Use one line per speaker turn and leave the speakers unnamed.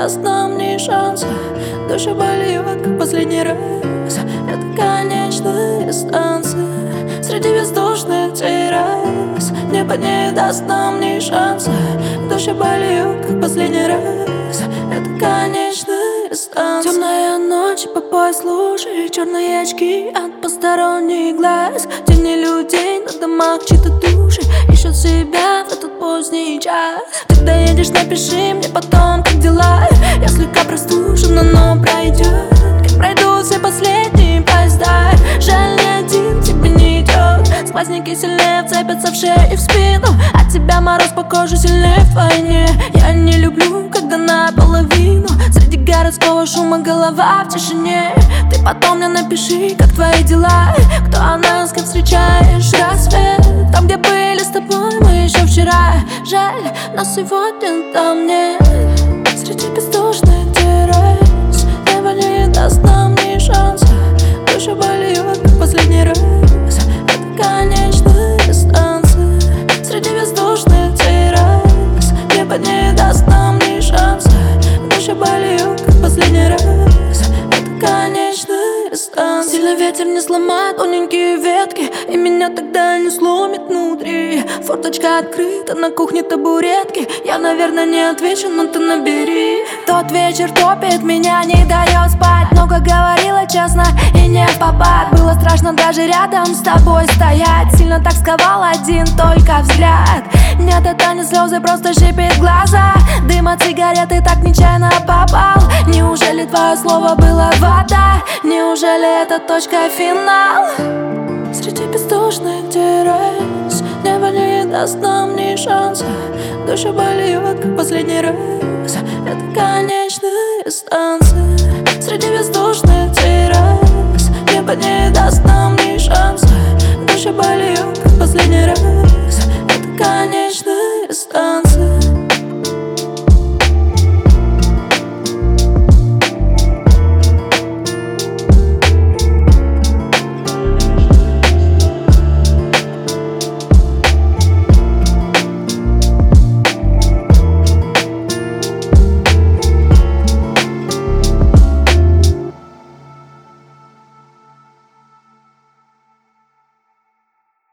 даст нам ни шанса. Душа болит, как последний раз. Это конечная станция среди бездушных террас. Небо не даст нам ни шанса. Душа болит, как последний раз. Это конечная станция. Темная ночь, по пояс лужи, черные очки от посторонних глаз. Тени людей на домах, чьи-то души ищут себя в этот поздний час. Когда едешь, напиши мне потом, как дела. Я слегка простужена, но пройдет, как пройдут все последние поезда. Жаль, ни один тебе не идет. Сквозняки сильнее вцепятся в шею и в спину. От тебя мороз по коже сильнее вдвойне. Я не люблю, когда наполовину среди городского шума голова в тишине. Ты потом мне напиши, как твои дела. Кто о нас, как встречаешь рассвет. Там, где были с тобой мы еще вчера. Жаль, но сегодня там нет. Среди бездушных террас небо не даст нам ни шанса. Душа болит, как последний раз. Это конечная станция среди бездушных террас. Небо не даст нам ни шанса. Душа болит, как последний раз. Это конечная станция. Сильный ветер не сломает тоненькие ветки, и меня тогда не сломит внутри. Форточка открыта, на кухне табуретки. Я, наверное, не отвечу, но ты набери. Тот вечер топит, меня не дает спать. Много говорила честно и не в попад. Было страшно даже рядом с тобой стоять. Сильно так сковал один только взгляд. Нет, это не слезы, просто щипит глаза. Дым от сигареты так нечаянно попал. Неужели твое слово было вода? Неужели это точка финал? Среди бездушных террас небо не даст нам ни шанса. Душа болит, как последний раз. Это конечная станция среди бездушных террас. Небо не даст нам ни шанса. Душа болит, как последний раз. Это конечная